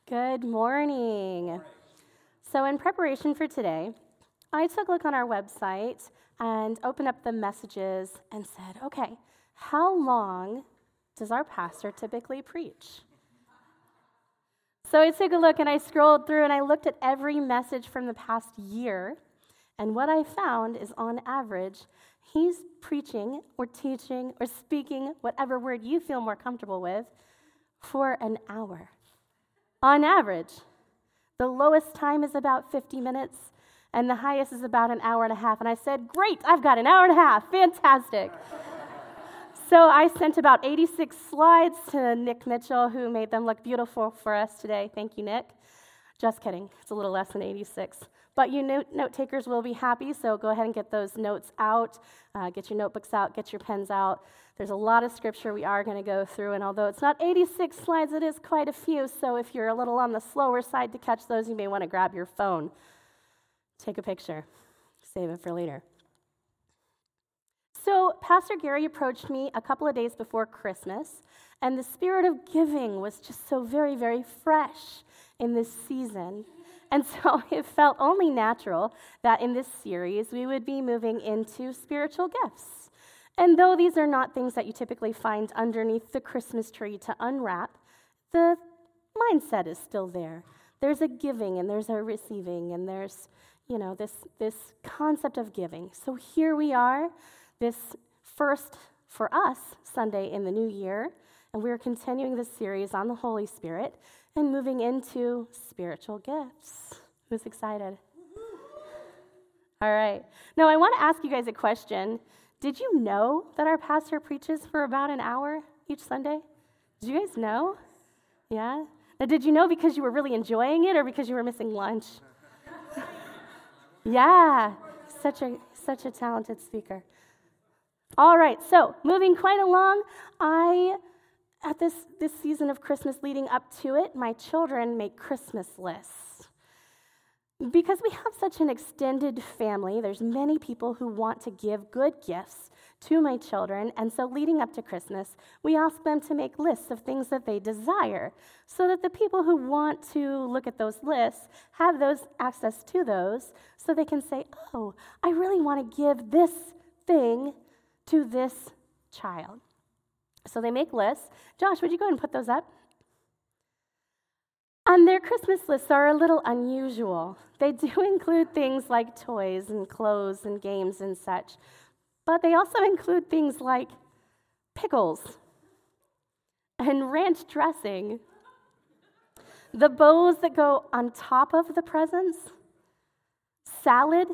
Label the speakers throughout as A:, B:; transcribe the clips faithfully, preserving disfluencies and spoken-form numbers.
A: Good morning. So in preparation for today, I took a look on our website and opened up the messages and said, okay, how long does our pastor typically preach? So I took a look and I scrolled through and I looked at every message from the past year, and what I found is on average, he's preaching or teaching or speaking, whatever word you feel more comfortable with, for an hour. On average. The lowest time is about fifty minutes, and the highest is about an hour and a half. And I said, great, I've got an hour and a half. Fantastic. So I sent about eighty-six slides to Nick Mitchell, who made them look beautiful for us today. Thank you, Nick. Just kidding. It's a little less than eighty-six. But you note, note takers will be happy, so go ahead and get those notes out. Uh, get your notebooks out. Get your pens out. There's a lot of scripture we are going to go through, and although it's not eighty-six slides, it is quite a few, so if you're a little on the slower side to catch those, you may want to grab your phone. Take a picture. Save it for later. So Pastor Gary approached me a couple of days before Christmas, and the spirit of giving was just so very, very fresh in this season. And so it felt only natural that in this series we would be moving into spiritual gifts. And though these are not things that you typically find underneath the Christmas tree to unwrap, the mindset is still there. There's a giving and there's a receiving and there's, you know, this, this concept of giving. So here we are, this first, for us, Sunday in the new year, and we're continuing this series on the Holy Spirit and moving into spiritual gifts. Who's excited? All right. Now, I want to ask you guys a question. Did you know that our pastor preaches for about an hour each Sunday? Did you guys know? Yeah? Now, did you know because you were really enjoying it or because you were missing lunch? Yeah, such a such a talented speaker. All right, so moving quite along, I, at this, this season of Christmas leading up to it, my children make Christmas lists. Because we have such an extended family, there's many people who want to give good gifts to my children, and so leading up to Christmas, we ask them to make lists of things that they desire, so that the people who want to look at those lists have those access to those, so they can say, oh, I really want to give this thing to this child. So they make lists. Josh, would you go ahead and put those up? And their Christmas lists are a little unusual. They do include things like toys and clothes and games and such, but they also include things like pickles and ranch dressing, the bows that go on top of the presents, salad,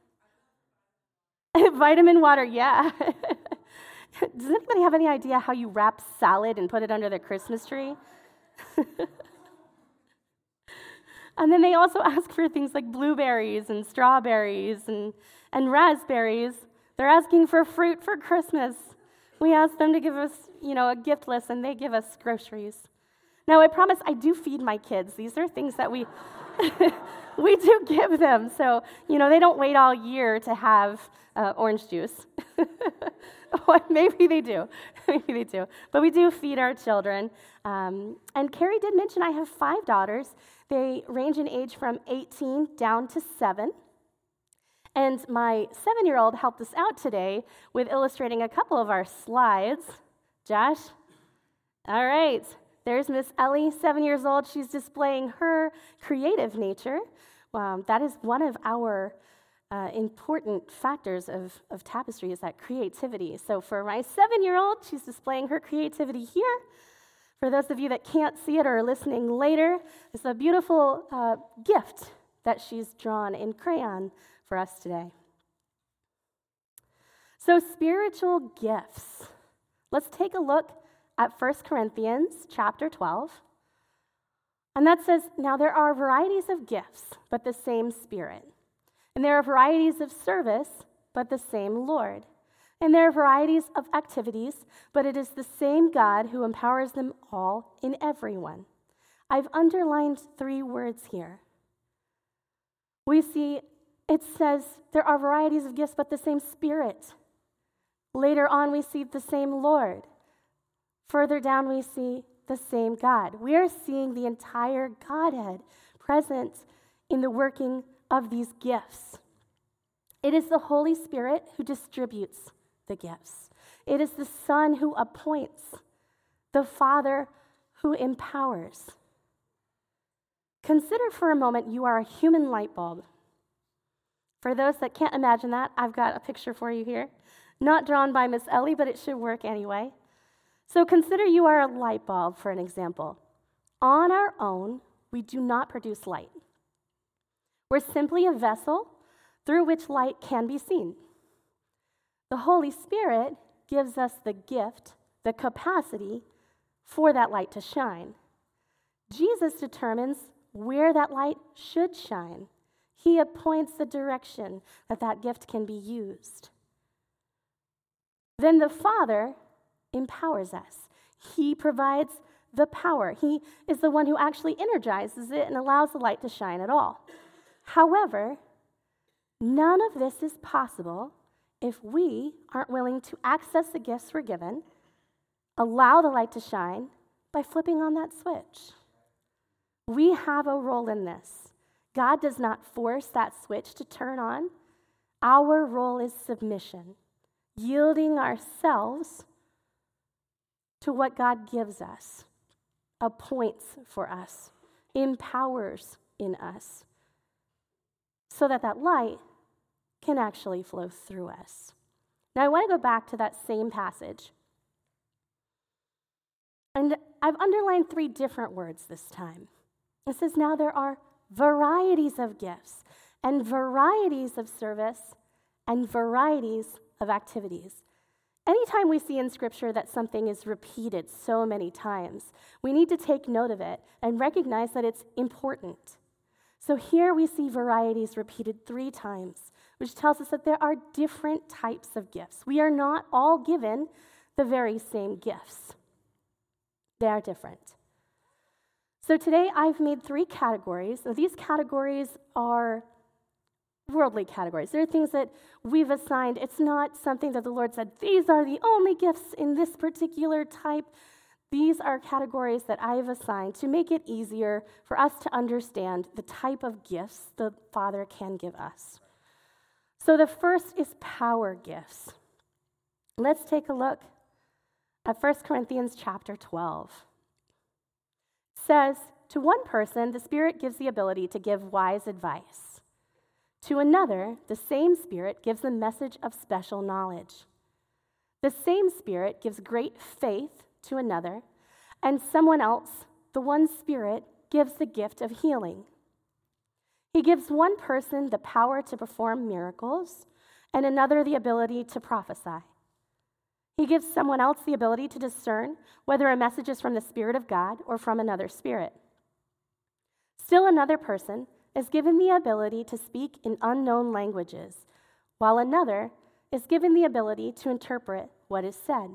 A: vitamin water, yeah. Does anybody have any idea how you wrap salad and put it under the Christmas tree? And then they also ask for things like blueberries and strawberries and, and raspberries. They're asking for fruit for Christmas. We ask them to give us, you know, a gift list, and they give us groceries. Now, I promise I do feed my kids. These are things that we we do give them. So, you know, they don't wait all year to have uh, orange juice. Maybe they do. Maybe they do. But we do feed our children. Um, and Carrie did mention I have five daughters. They range in age from eighteen down to seven. And my seven-year-old helped us out today with illustrating a couple of our slides. Josh? All right. There's Miss Ellie, seven years old. She's displaying her creative nature. Um, that is one of our uh, important factors of, of tapestry is that creativity. So for my seven-year-old, she's displaying her creativity here. For those of you that can't see it or are listening later, it's a beautiful uh, gift that she's drawn in crayon for us today. So spiritual gifts. Let's take a look at First Corinthians chapter twelve. And that says, now there are varieties of gifts, but the same Spirit. And there are varieties of service, but the same Lord. And there are varieties of activities, but it is the same God who empowers them all in everyone. I've underlined three words here. We see it says there are varieties of gifts, but the same Spirit. Later on, we see the same Lord. Further down, we see the same God. We are seeing the entire Godhead present in the working of these gifts. It is the Holy Spirit who distributes the gifts. It is the Son who appoints, the Father who empowers. Consider for a moment you are a human light bulb. For those that can't imagine that, I've got a picture for you here. Not drawn by Miss Ellie, but it should work anyway. So consider you are a light bulb, for an example. On our own, we do not produce light. We're simply a vessel through which light can be seen. The Holy Spirit gives us the gift, the capacity for that light to shine. Jesus determines where that light should shine. He appoints the direction that that gift can be used. Then the Father empowers us. He provides the power. He is the one who actually energizes it and allows the light to shine at all. However, none of this is possible if we aren't willing to access the gifts we're given, allow the light to shine by flipping on that switch. We have a role in this. God does not force that switch to turn on. Our role is submission, yielding ourselves to what God gives us, appoints for us, empowers in us, so that that light can actually flow through us. Now, I want to go back to that same passage. And I've underlined three different words this time. It says, now there are varieties of gifts and varieties of service and varieties of activities. Anytime we see in Scripture that something is repeated so many times, we need to take note of it and recognize that it's important. So here we see varieties repeated three times, which tells us that there are different types of gifts. We are not all given the very same gifts. They are different. So today I've made three categories. Now, these categories are worldly categories. They're things that we've assigned. It's not something that the Lord said, these are the only gifts in this particular type. These are categories that I've assigned to make it easier for us to understand the type of gifts the Father can give us. So the first is power gifts. Let's take a look at First Corinthians chapter twelve. It says, to one person, the Spirit gives the ability to give wise advice. To another, the same Spirit gives the message of special knowledge. The same Spirit gives great faith to another, and someone else, the one Spirit, gives the gift of healing. He gives one person the power to perform miracles, and another the ability to prophesy. He gives someone else the ability to discern whether a message is from the Spirit of God or from another spirit. Still another person is given the ability to speak in unknown languages, while another is given the ability to interpret what is said.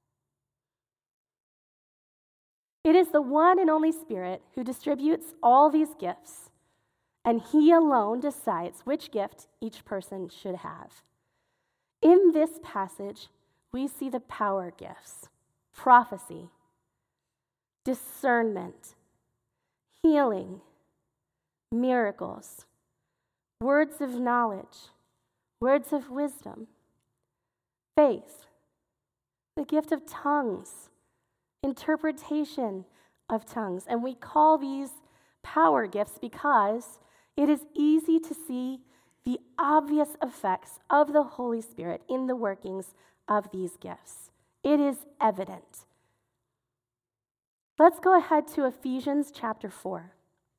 A: It is the one and only Spirit who distributes all these gifts, and He alone decides which gift each person should have. In this passage, we see the power gifts: prophecy, discernment, healing, miracles, words of knowledge, words of wisdom, faith, the gift of tongues, interpretation of tongues. And we call these power gifts because it is easy to see the obvious effects of the Holy Spirit in the workings of these gifts. It is evident. Let's go ahead to Ephesians chapter four.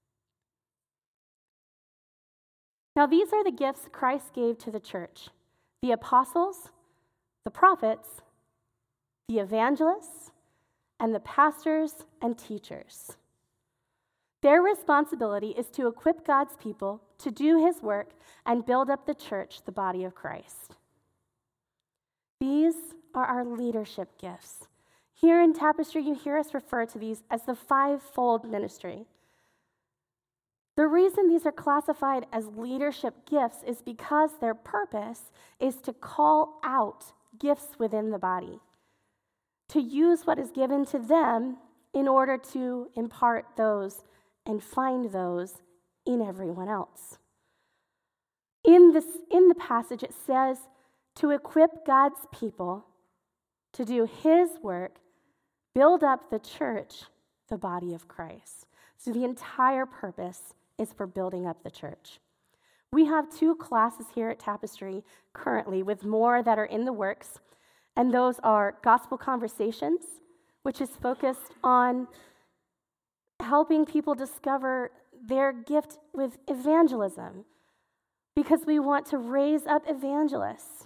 A: Now, these are the gifts Christ gave to the church: the apostles, the prophets, the evangelists, and the pastors and teachers. Their responsibility is to equip God's people to do His work and build up the church, the body of Christ. These are our leadership gifts. Here in Tapestry, you hear us refer to these as the fivefold ministry. The reason these are classified as leadership gifts is because their purpose is to call out gifts within the body, to use what is given to them in order to impart those and find those in everyone else. In this, in the passage, it says to equip God's people to do his work, build up the church, the body of Christ. So the entire purpose is for building up the church. We have two classes here at Tapestry currently, with more that are in the works, and those are Gospel Conversations, which is focused on helping people discover their gift with evangelism, because we want to raise up evangelists.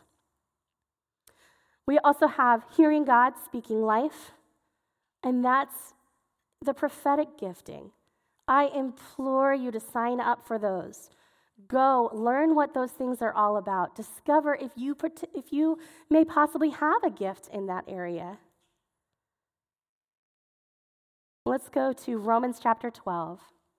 A: We also have Hearing God, Speaking Life, and that's the prophetic gifting. I implore you to sign up for those. Go, learn what those things are all about. Discover if you, if you may possibly have a gift in that area. Let's go to Romans chapter twelve.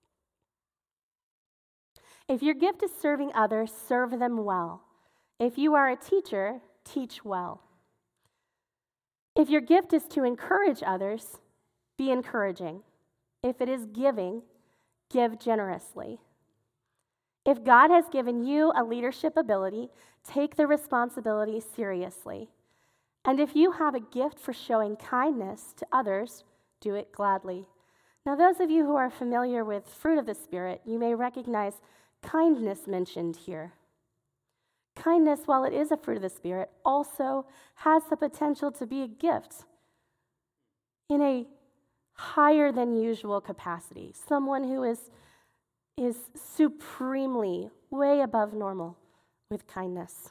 A: If your gift is serving others, serve them well. If you are a teacher, teach well. If your gift is to encourage others, be encouraging. If it is giving, give generously. If God has given you a leadership ability, take the responsibility seriously. And if you have a gift for showing kindness to others, do it gladly. Now, those of you who are familiar with fruit of the Spirit, you may recognize kindness mentioned here. Kindness, while it is a fruit of the Spirit, also has the potential to be a gift in a higher than usual capacity. Someone who is, is supremely, way above normal with kindness.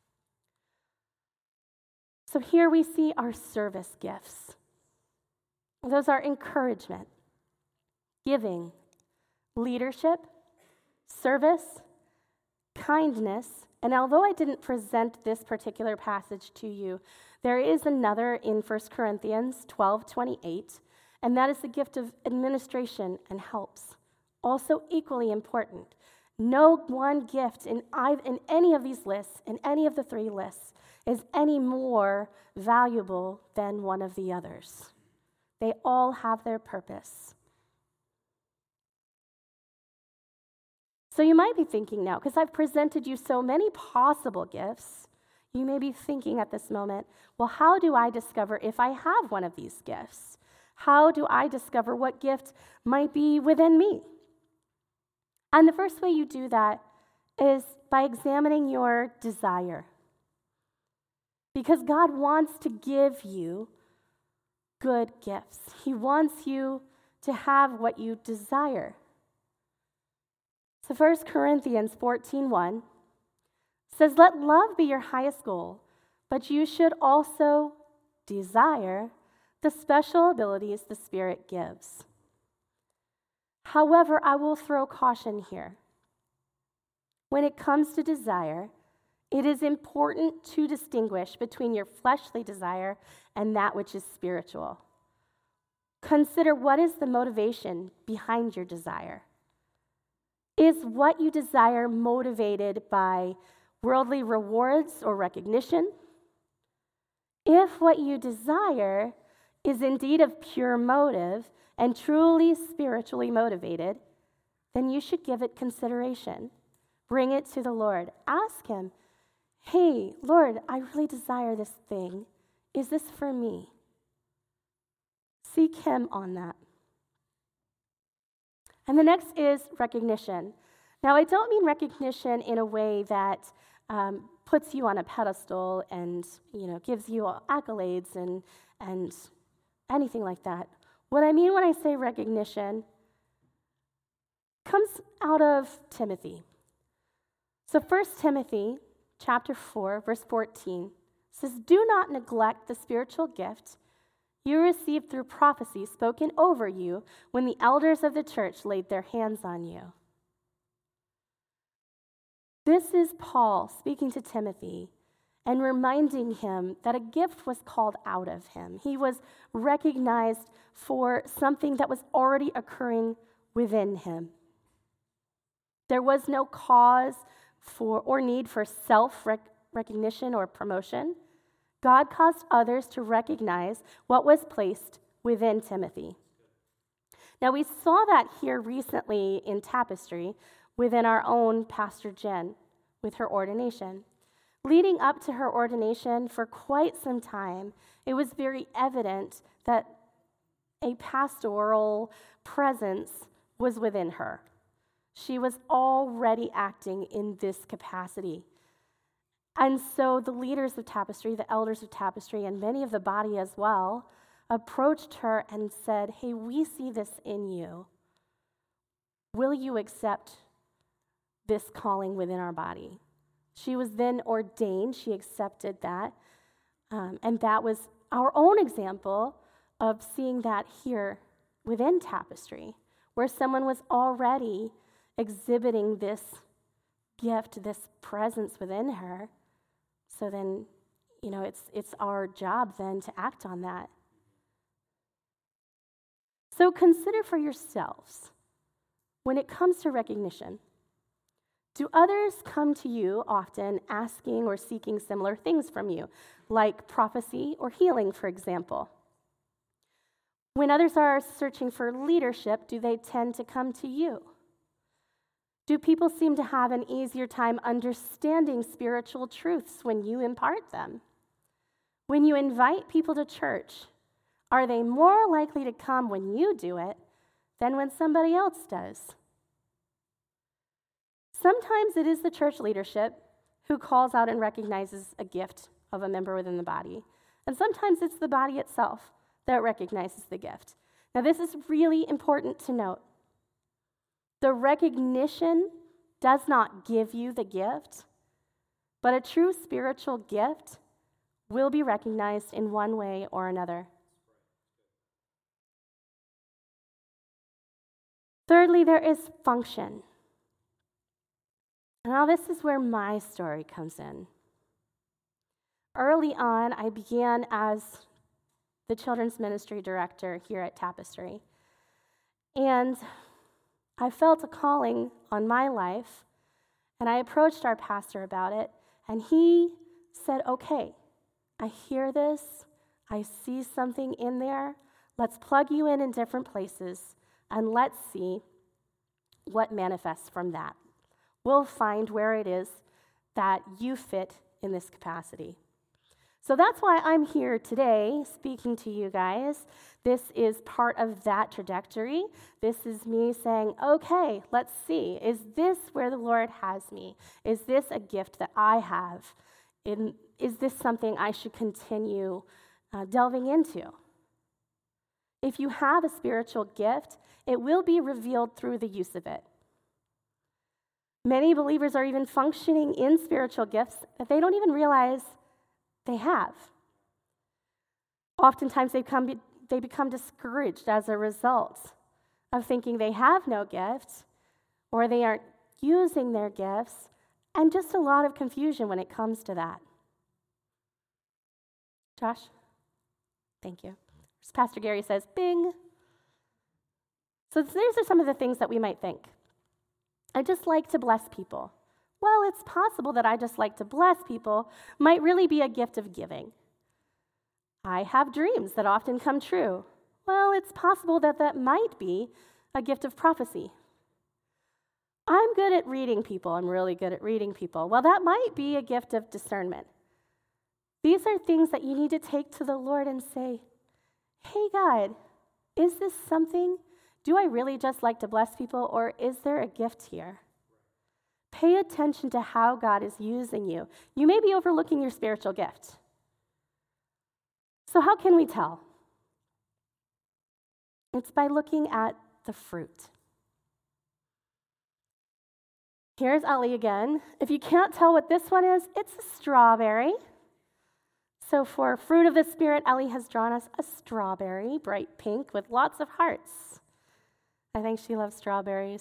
A: So here we see our service gifts. Those are encouragement, giving, leadership, service, kindness. And although I didn't present this particular passage to you, there is another in First Corinthians twelve twenty-eight, and that is the gift of administration and helps. Also equally important. No one gift in, in any of these lists, in any of the three lists, is any more valuable than one of the others. They all have their purpose. So you might be thinking now, because I've presented you so many possible gifts, you may be thinking at this moment, well, how do I discover if I have one of these gifts? How do I discover what gift might be within me? And the first way you do that is by examining your desire. Because God wants to give you good gifts. He wants you to have what you desire. So First Corinthians fourteen one says, let love be your highest goal, but you should also desire the special abilities the Spirit gives. However, I will throw caution here. When it comes to desire, it is important to distinguish between your fleshly desire and that which is spiritual. Consider what is the motivation behind your desire. Is what you desire motivated by worldly rewards or recognition? If what you desire is indeed of pure motive and truly spiritually motivated, then you should give it consideration. Bring it to the Lord. Ask him, hey, Lord, I really desire this thing. Is this for me? Seek him on that. And the next is recognition. Now, I don't mean recognition in a way that um, puts you on a pedestal and, you know, gives you accolades and, and anything like that. What I mean when I say recognition comes out of Timothy. So First Timothy chapter four, verse fourteen says, do not neglect the spiritual gift you received through prophecy spoken over you when the elders of the church laid their hands on you. This is Paul speaking to Timothy and reminding him that a gift was called out of him. He was recognized for something that was already occurring within him. There was no cause for or need for self-recognition or promotion. God caused others to recognize what was placed within Timothy. Now, we saw that here recently in Tapestry within our own Pastor Jen with her ordination. Leading up to her ordination for quite some time, it was very evident that a pastoral presence was within her. She was already acting in this capacity. And so the leaders of Tapestry, the elders of Tapestry, and many of the body as well, approached her and said, hey, we see this in you. Will you accept this calling within our body? She was then ordained. She accepted that. Um, and that was our own example of seeing that here within Tapestry, where someone was already exhibiting this gift, this presence within her. So then, you know, it's it's our job then to act on that. So consider for yourselves, when it comes to recognition, do others come to you often asking or seeking similar things from you, like prophecy or healing, for example? When others are searching for leadership, do they tend to come to you? Do people seem to have an easier time understanding spiritual truths when you impart them? When you invite people to church, are they more likely to come when you do it than when somebody else does? Sometimes it is the church leadership who calls out and recognizes a gift of a member within the body. And sometimes it's the body itself that recognizes the gift. Now, this is really important to note. The recognition does not give you the gift, but a true spiritual gift will be recognized in one way or another. Thirdly, there is function. Now, this is where my story comes in. Early on, I began as the children's ministry director here at Tapestry. And I felt a calling on my life, and I approached our pastor about it, and he said, okay, I hear this, I see something in there, let's plug you in in different places, and let's see what manifests from that. We'll find where it is that you fit in this capacity. So that's why I'm here today speaking to you guys. This is part of that trajectory. This is me saying, okay, let's see. Is this where the Lord has me? Is this a gift that I have? In, is this something I should continue uh, delving into? If you have a spiritual gift, it will be revealed through the use of it. Many believers are even functioning in spiritual gifts that they don't even realize they have. Oftentimes they become, they become discouraged as a result of thinking they have no gift or they aren't using their gifts, and just a lot of confusion when it comes to that. Josh? Thank you. As Pastor Gary says, bing. So these are some of the things that we might think. I just like to bless people. Well, it's possible that I just like to bless people might really be a gift of giving. I have dreams that often come true. Well, it's possible that that might be a gift of prophecy. I'm good at reading people. I'm really good at reading people. Well, that might be a gift of discernment. These are things that you need to take to the Lord and say, hey, God, is this something? Do I really just like to bless people, or is there a gift here? Pay attention to how God is using you. You may be overlooking your spiritual gift. So how can we tell? It's by looking at the fruit. Here's Ali again. If you can't tell what this one is, it's a strawberry. So for fruit of the Spirit, Ali has drawn us a strawberry, bright pink with lots of hearts. I think she loves strawberries.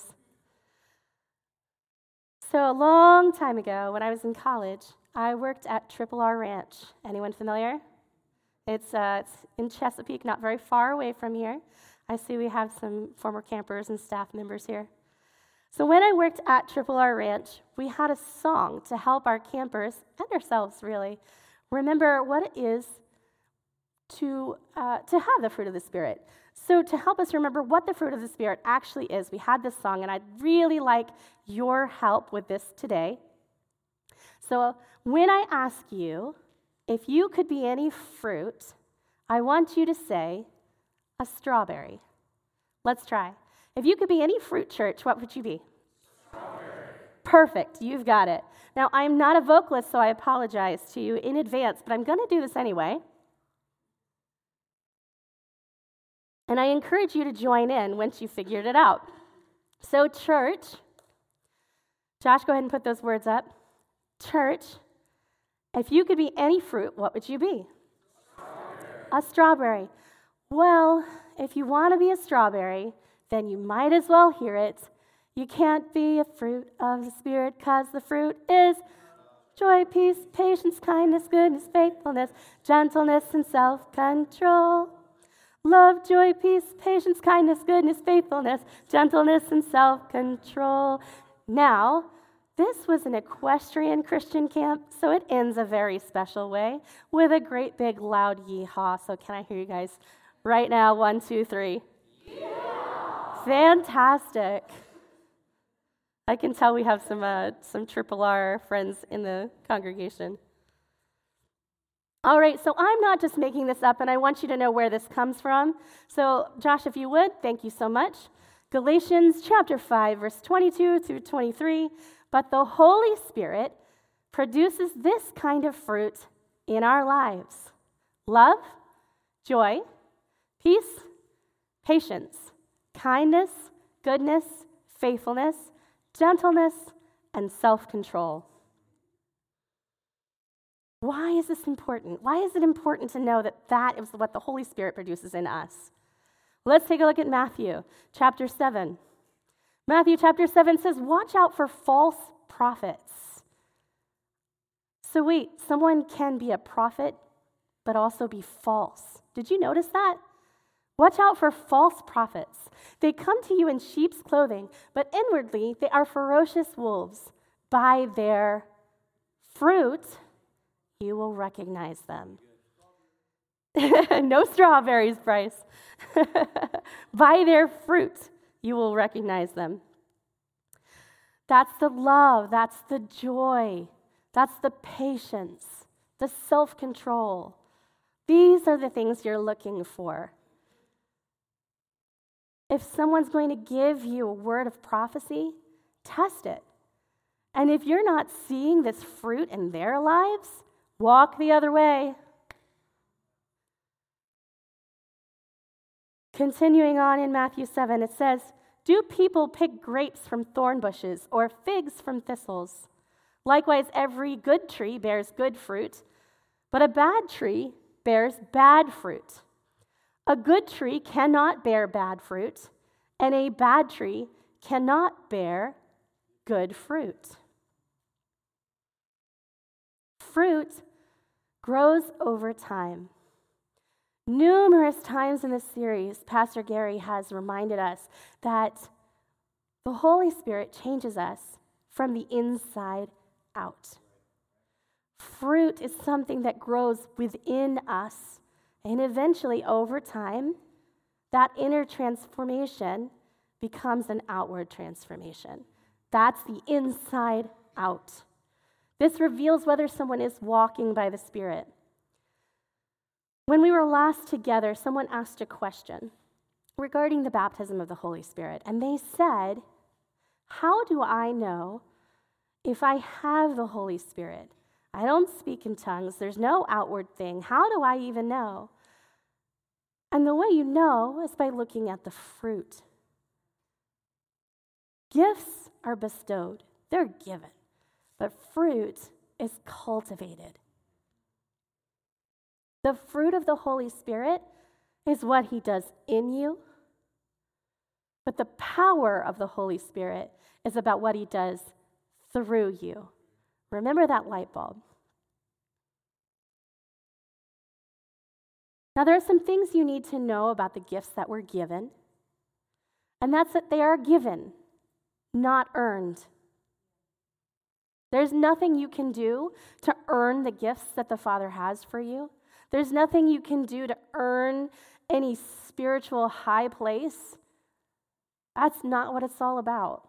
A: So a long time ago, when I was in college, I worked at Triple R Ranch. Anyone familiar? It's, uh, it's in Chesapeake, not very far away from here. I see we have some former campers and staff members here. So when I worked at Triple R Ranch, we had a song to help our campers, and ourselves really, remember what it is to, uh, to have the fruit of the Spirit. So to help us remember what the fruit of the Spirit actually is, we had this song, and I'd really like your help with this today. So when I ask you if you could be any fruit, I want you to say a strawberry. Let's try. If you could be any fruit, church, what would you be? Strawberry. Perfect. You've got it. Now, I'm not a vocalist, so I apologize to you in advance, but I'm going to do this anyway. And I encourage you to join in once you've figured it out. So, church, Josh, go ahead and put those words up. Church, if you could be any fruit, what would you be? Strawberry. A strawberry. Well, if you want to be a strawberry, then you might as well hear it. You can't be a fruit of the Spirit because the fruit is joy, peace, patience, kindness, goodness, faithfulness, gentleness, and self-control. Love, joy, peace, patience, kindness, goodness, faithfulness, gentleness, and self-control. Now, this was an equestrian Christian camp, so it ends a very special way with a great big loud yeehaw. So can I hear you guys right now? One, two, three. Yeah. Fantastic. I can tell we have some uh, some Triple R friends in the congregation. All right, so I'm not just making this up, and I want you to know where this comes from. So, Josh, if you would, thank you so much. Galatians chapter five, verse twenty-two through twenty-three. But the Holy Spirit produces this kind of fruit in our lives: love, joy, peace, patience, kindness, goodness, faithfulness, gentleness, and self-control. Why is this important? Why is it important to know that that is what the Holy Spirit produces in us? Let's take a look at Matthew chapter seven. Matthew chapter seven says, watch out for false prophets. So wait, someone can be a prophet, but also be false. Did you notice that? Watch out for false prophets. They come to you in sheep's clothing, but inwardly they are ferocious wolves. By their fruit, you will recognize them. No strawberries, Bryce. By their fruit, you will recognize them. That's the love, that's the joy, that's the patience, the self-control. These are the things you're looking for. If someone's going to give you a word of prophecy, test it. And if you're not seeing this fruit in their lives, walk the other way. Continuing on in Matthew seven, it says, do people pick grapes from thorn bushes or figs from thistles? Likewise, every good tree bears good fruit, but a bad tree bears bad fruit. A good tree cannot bear bad fruit, and a bad tree cannot bear good fruit. Fruit grows over time. Numerous times in this series, Pastor Gary has reminded us that the Holy Spirit changes us from the inside out. Fruit is something that grows within us, and eventually, over time, that inner transformation becomes an outward transformation. That's the inside out. This reveals whether someone is walking by the Spirit. When we were last together, someone asked a question regarding the baptism of the Holy Spirit, and they said, how do I know if I have the Holy Spirit? I don't speak in tongues. There's no outward thing. How do I even know? And the way you know is by looking at the fruit. Gifts are bestowed. They're given. But fruit is cultivated. The fruit of the Holy Spirit is what he does in you. But the power of the Holy Spirit is about what he does through you. Remember that light bulb. Now, there are some things you need to know about the gifts that were given, and that's that they are given, not earned. There's nothing you can do to earn the gifts that the Father has for you. There's nothing you can do to earn any spiritual high place. That's not what it's all about.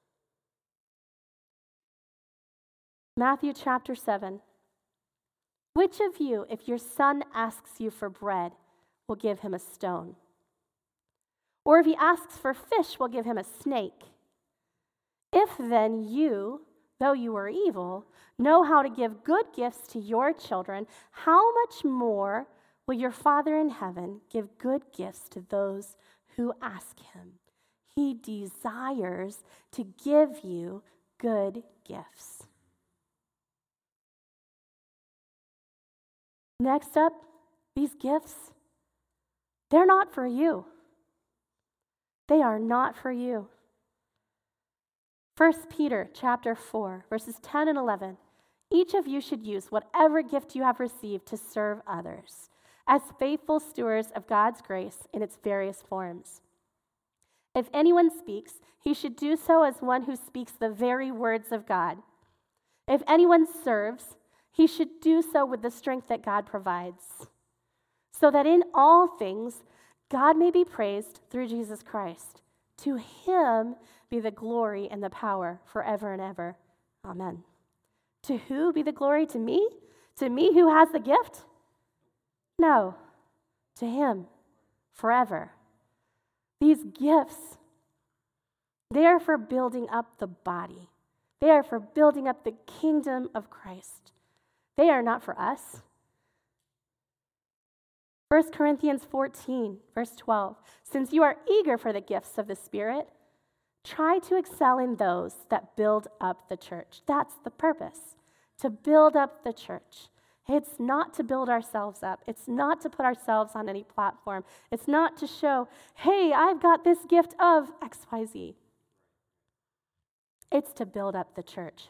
A: Matthew chapter seven. Which of you, if your son asks you for bread, will give him a stone? Or if he asks for fish, will give him a snake? If then you, though you are evil, know how to give good gifts to your children, how much more will your Father in heaven give good gifts to those who ask him? He desires to give you good gifts. Next up, these gifts, they're not for you. They are not for you. First Peter chapter four, verses ten and eleven. Each of you should use whatever gift you have received to serve others as faithful stewards of God's grace in its various forms. If anyone speaks, he should do so as one who speaks the very words of God. If anyone serves, he should do so with the strength that God provides, so that in all things God may be praised through Jesus Christ. To him be the glory and the power forever and ever. Amen. To who be the glory? To me? To me who has the gift? No, to him forever. These gifts, they are for building up the body. They are for building up the kingdom of Christ. They are not for us. First Corinthians fourteen, verse twelve. Since you are eager for the gifts of the Spirit, try to excel in those that build up the church. That's the purpose, to build up the church. It's not to build ourselves up. It's not to put ourselves on any platform. It's not to show, hey, I've got this gift of X Y Z. It's to build up the church.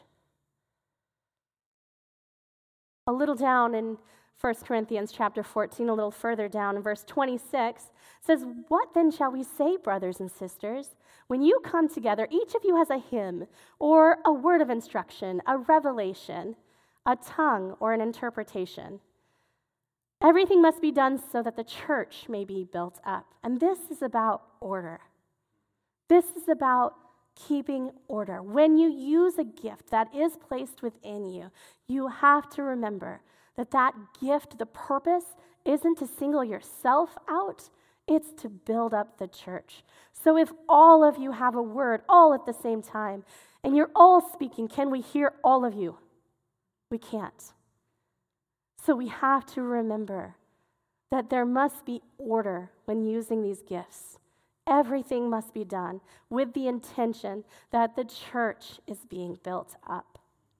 A: A little down in First Corinthians chapter fourteen, a little further down in verse twenty-six, says, what then shall we say, brothers and sisters? When you come together, each of you has a hymn or a word of instruction, a revelation, a tongue, or an interpretation. Everything must be done so that the church may be built up. And this is about order. This is about keeping order. When you use a gift that is placed within you, you have to remember that that gift, the purpose, isn't to single yourself out, it's to build up the church. So if all of you have a word all at the same time, and you're all speaking, can we hear all of you? We can't. So we have to remember that there must be order when using these gifts. Everything must be done with the intention that the church is being built up.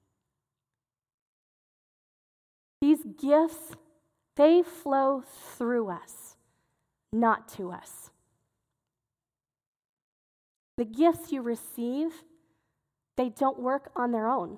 A: These gifts, they flow through us, not to us. The gifts you receive, they don't work on their own.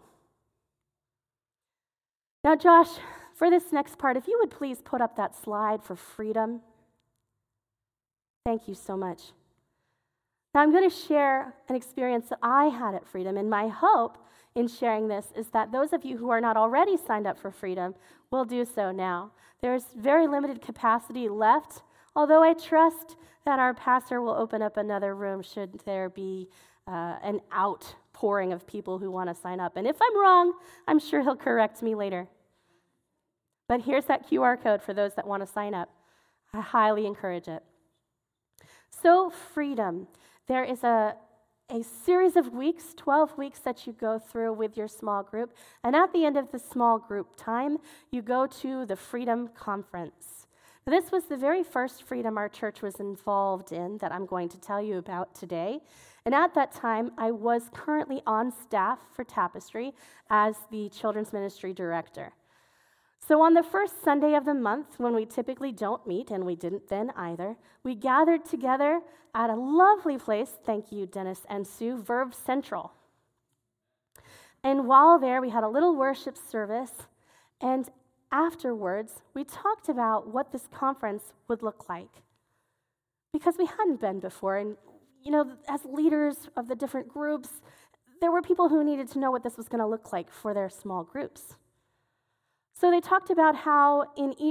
A: Now, Josh, for this next part, if you would please put up that slide for freedom. Thank you so much. Now, I'm going to share an experience that I had at Freedom, and my hope in sharing this is that those of you who are not already signed up for Freedom will do so now. There's very limited capacity left, although I trust that our pastor will open up another room should there be uh, an outpouring of people who want to sign up. And if I'm wrong, I'm sure he'll correct me later. But here's that Q R code for those that want to sign up. I highly encourage it. So, Freedom. There is a, a series of weeks, twelve weeks that you go through with your small group. And at the end of the small group time, you go to the Freedom Conference. This was the very first Freedom our church was involved in that I'm going to tell you about today. And at that time, I was currently on staff for Tapestry as the children's ministry director. So on the first Sunday of the month, when we typically don't meet, and we didn't then either, we gathered together at a lovely place, thank you, Dennis and Sue, Verve Central. And while there, we had a little worship service, and afterwards, we talked about what this conference would look like. Because we hadn't been before, and you know, as leaders of the different groups, there were people who needed to know what this was going to look like for their small groups. So they talked about how in each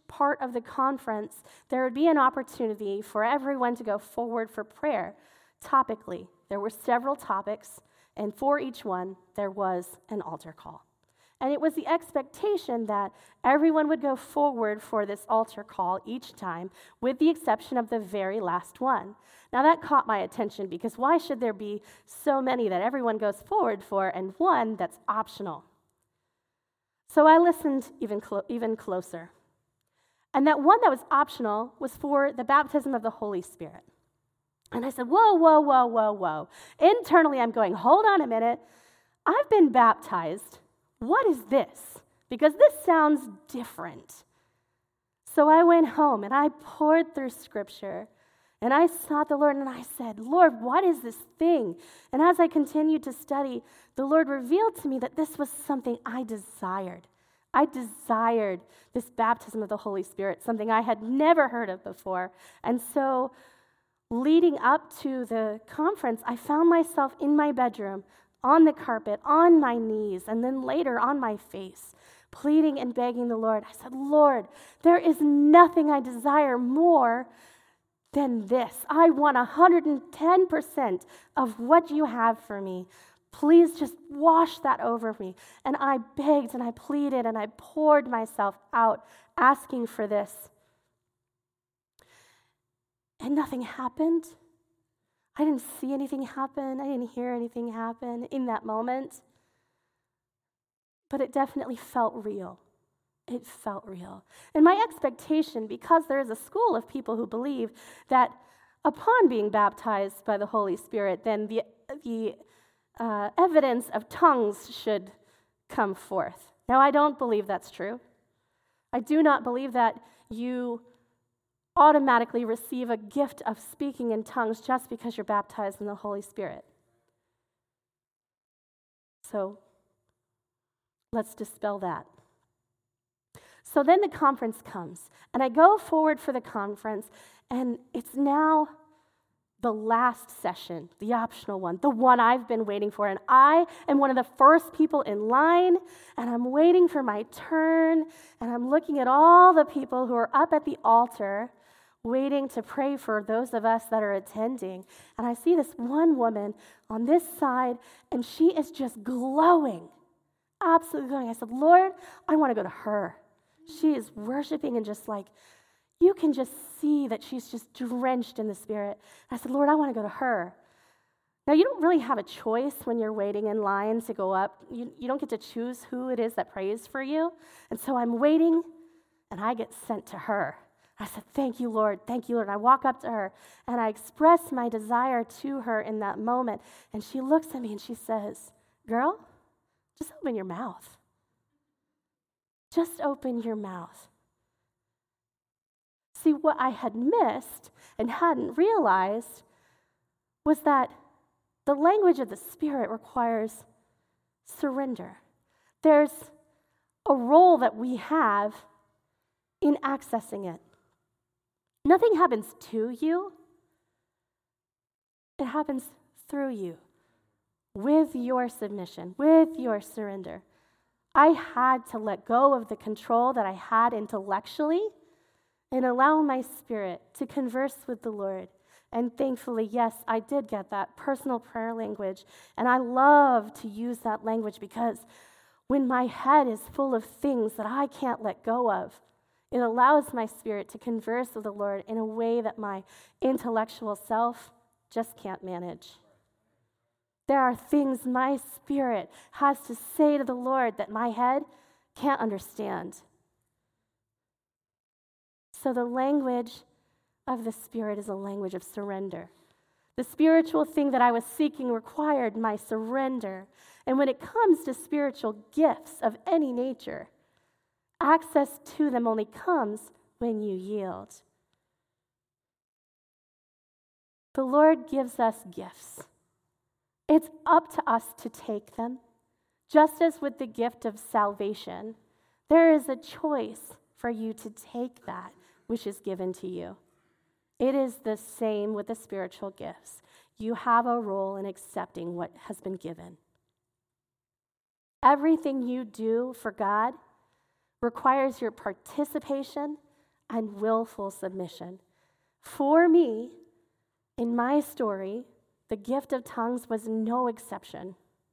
A: part of the conference, there would be an opportunity for everyone to go forward for prayer topically. There were several topics, and for each one, there was an altar call. And it was the expectation that everyone would go forward for this altar call each time, with the exception of the very last one. Now that caught my attention, because why should there be so many that everyone goes forward for and one that's optional? So I listened even, clo- even closer. And that one that was optional was for the baptism of the Holy Spirit. And I said, whoa, whoa, whoa, whoa, whoa. Internally, I'm going, hold on a minute. I've been baptized. What is this? Because this sounds different. So I went home and I poured through Scripture and I sought the Lord and I said, Lord, what is this thing? And as I continued to study, the Lord revealed to me that this was something I desired. I desired this baptism of the Holy Spirit, something I had never heard of before. And so leading up to the conference, I found myself in my bedroom, on the carpet, on my knees, and then later on my face, pleading and begging the Lord. I said, Lord, there is nothing I desire more than this. I want one hundred ten percent of what you have for me. Please just wash that over me. And I begged and I pleaded and I poured myself out asking for this. And nothing happened. I didn't see anything happen. I didn't hear anything happen in that moment. But it definitely felt real. It felt real. And my expectation, because there is a school of people who believe that upon being baptized by the Holy Spirit, then the, the uh, evidence of tongues should come forth. Now, I don't believe that's true. I do not believe that you automatically receive a gift of speaking in tongues just because you're baptized in the Holy Spirit. So let's dispel that. So then the conference comes, and I go forward for the conference, and it's now the last session, the optional one, the one I've been waiting for, and I am one of the first people in line, and I'm waiting for my turn, and I'm looking at all the people who are up at the altar waiting to pray for those of us that are attending. And I see this one woman on this side, and she is just glowing, absolutely glowing. I said, Lord, I want to go to her. She is worshiping and just like, you can just see that she's just drenched in the Spirit. And I said, Lord, I want to go to her. Now, you don't really have a choice when you're waiting in line to go up. You, you don't get to choose who it is that prays for you. And so I'm waiting, and I get sent to her. I said, thank you, Lord. Thank you, Lord. And I walk up to her, and I express my desire to her in that moment. And she looks at me, and she says, girl, just open your mouth. Just open your mouth. See, what I had missed and hadn't realized was that the language of the Spirit requires surrender. There's a role that we have in accessing it. Nothing happens to you. It happens through you, with your submission, with your surrender. I had to let go of the control that I had intellectually and allow my spirit to converse with the Lord. And thankfully, yes, I did get that personal prayer language. And I love to use that language because when my head is full of things that I can't let go of, it allows my spirit to converse with the Lord in a way that my intellectual self just can't manage. There are things my spirit has to say to the Lord that my head can't understand. So the language of the Spirit is a language of surrender. The spiritual thing that I was seeking required my surrender. And when it comes to spiritual gifts of any nature, access to them only comes when you yield. The Lord gives us gifts. It's up to us to take them. Just as with the gift of salvation, there is a choice for you to take that which is given to you. It is the same with the spiritual gifts. You have a role in accepting what has been given. Everything you do for God requires your participation and willful submission. For me, in my story, the gift of tongues was no exception.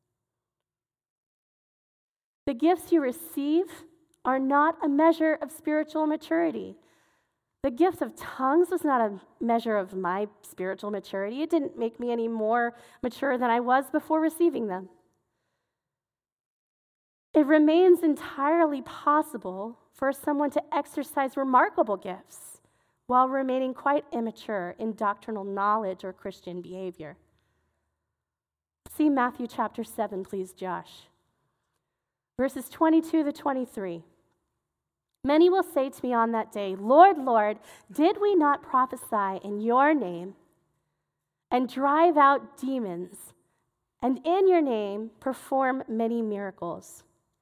A: The gifts you receive are not a measure of spiritual maturity. The gift of tongues was not a measure of my spiritual maturity. It didn't make me any more mature than I was before receiving them. It remains entirely possible for someone to exercise remarkable gifts while remaining quite immature in doctrinal knowledge or Christian behavior. See Matthew chapter seven, please, Josh. Verses twenty-two to twenty-three. Many will say to me on that day, Lord, Lord, did we not prophesy in your name and drive out demons, and in your name perform many miracles?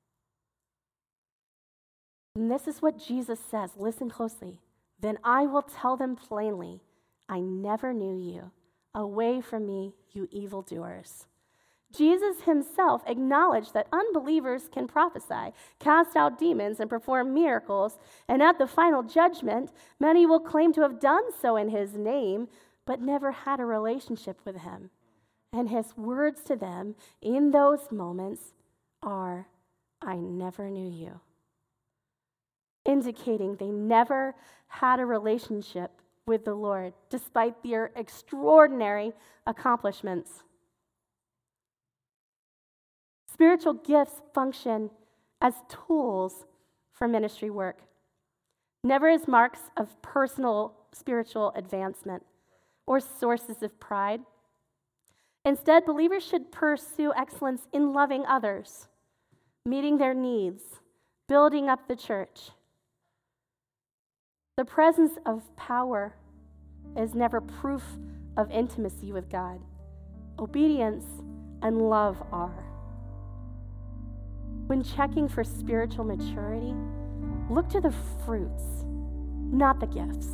A: And this is what Jesus says. Listen closely. Then I will tell them plainly, I never knew you. Away from me, you evildoers. Jesus himself acknowledged that unbelievers can prophesy, cast out demons, and perform miracles, and at the final judgment, many will claim to have done so in his name, but never had a relationship with him. And his words to them in those moments are, I never knew you, indicating they never had a relationship with the Lord, despite their extraordinary accomplishments. Spiritual gifts function as tools for ministry work, never as marks of personal spiritual advancement or sources of pride. Instead, believers should pursue excellence in loving others, meeting their needs, building up the church. The presence of power is never proof of intimacy with God. Obedience and love are. When checking for spiritual maturity, look to the fruits, not the gifts.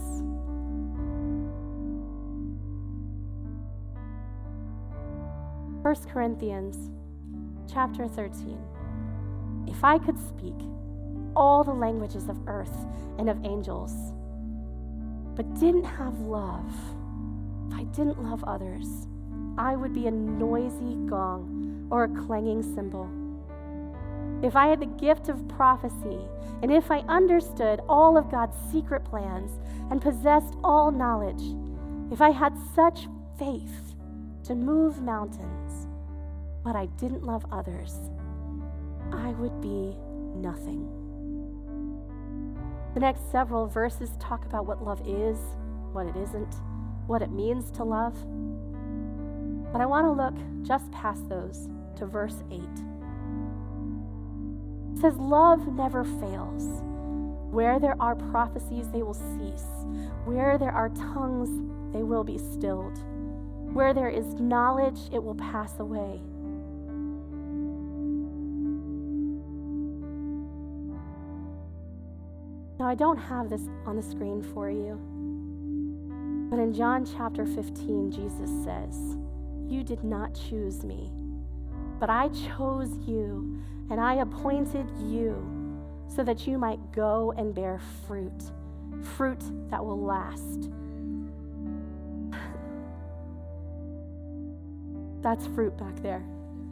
A: First Corinthians chapter thirteen. If I could speak all the languages of earth and of angels, but didn't have love, if I didn't love others, I would be a noisy gong or a clanging cymbal. If I had the gift of prophecy, and if I understood all of God's secret plans and possessed all knowledge, if I had such faith to move mountains, but I didn't love others, I would be nothing. The next several verses talk about what love is, what it isn't, what it means to love. But I want to look just past those to verse eight. It says, love never fails. Where there are prophecies, they will cease. Where there are tongues, they will be stilled. Where there is knowledge, it will pass away. Now, I don't have this on the screen for you, but in John chapter fifteen, Jesus says, you did not choose me, but I chose you, and I appointed you so that you might go and bear fruit, fruit that will last. That's fruit back there.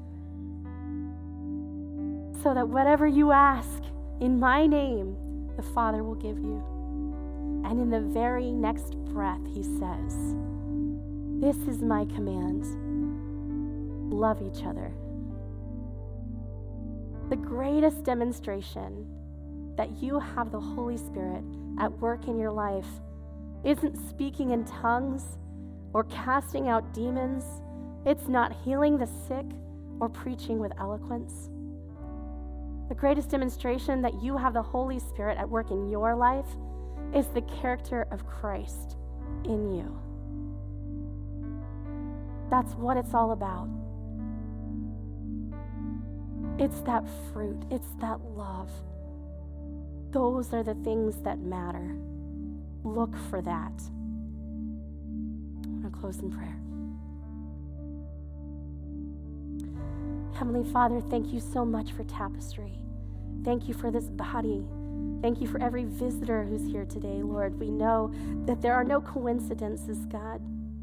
A: So that whatever you ask in my name, the Father will give you. And in the very next breath, he says, this is my command. Love each other. The greatest demonstration that you have the Holy Spirit at work in your life isn't speaking in tongues or casting out demons. It's not healing the sick or preaching with eloquence. The greatest demonstration that you have the Holy Spirit at work in your life is the character of Christ in you. That's what it's all about. It's that fruit. It's that love. Those are the things that matter. Look for that. I'm going to close in prayer. Heavenly Father, thank you so much for Tapestry. Thank you for this body Thank you for every visitor who's here today, Lord. We know that there are no coincidences, God.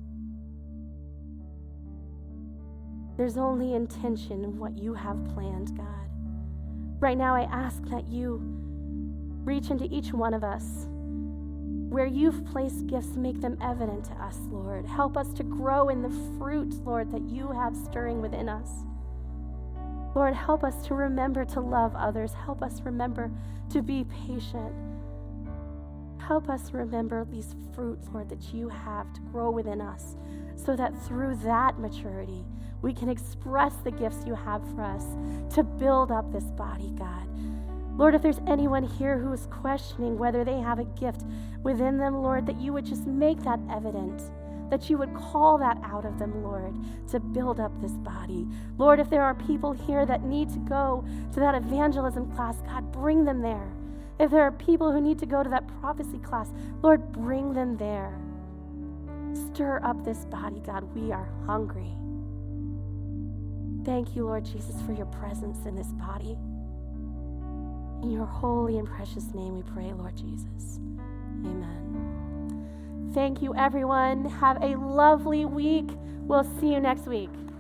A: There's only intention in what you have planned, God. Right now, I ask that you reach into each one of us. Where you've placed gifts, make them evident to us, Lord. Help us to grow in the fruit, Lord, that you have stirring within us. Lord, help us to remember to love others. Help us remember to be patient. Help us remember these fruit, Lord, that you have to grow within us, so that through that maturity, we can express the gifts you have for us to build up this body, God. Lord, if there's anyone here who is questioning whether they have a gift within them, Lord, that you would just make that evident, that you would call that out of them, Lord, to build up this body. Lord, if there are people here that need to go to that evangelism class, God, bring them there. If there are people who need to go to that prophecy class, Lord, bring them there. Stir up this body, God. We are hungry. Thank you, Lord Jesus, for your presence in this body. In your holy and precious name we pray, Lord Jesus. Amen. Thank you, everyone. Have a lovely week. We'll see you next week.